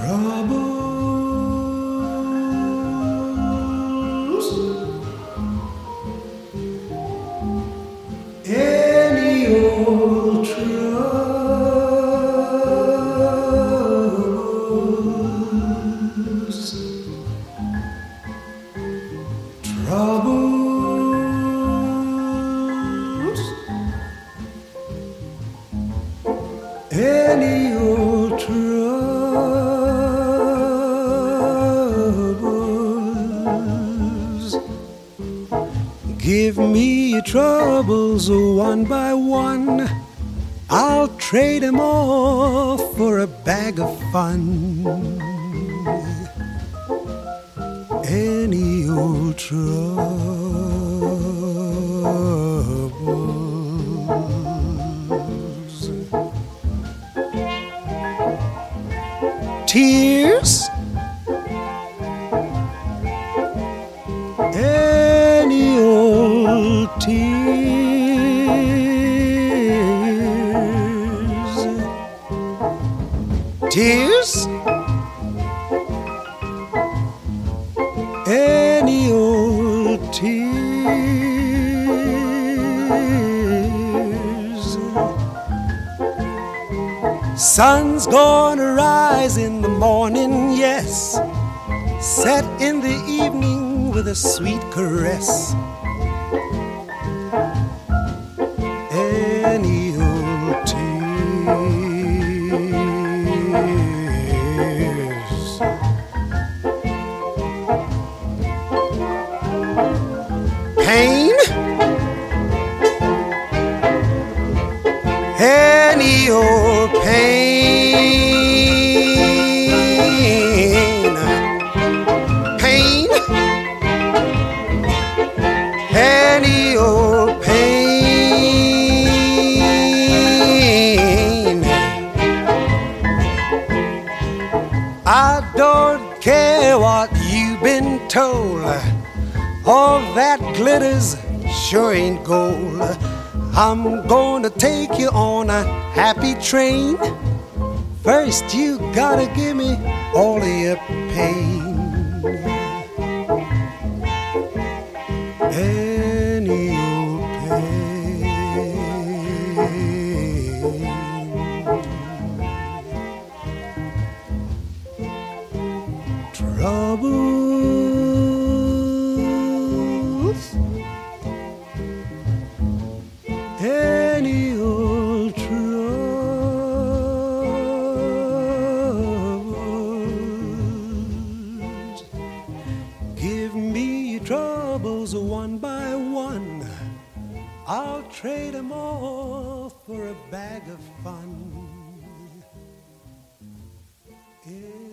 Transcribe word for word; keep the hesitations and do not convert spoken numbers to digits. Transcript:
troubles, any old troubles, troubles, any old troubles. Give me your troubles one by one. I'll trade 'em all for a bag of fun. Any old troubles. Tears, any old tears. Tears, any old tears. Sun's gonna rise in the morning, yes, set in the evening with a sweet caress. Any old tears. Pain, any old pain. Pain, any old pain. I don't care what you've been told, all that glitters sure ain't gold. I'm gonna take you on a happy train. First you gotta give me all of your pain. Any old pain. Troubles, any old troubles. Give me your troubles one by one. I'll trade 'em all for a bag of fun. Yeah.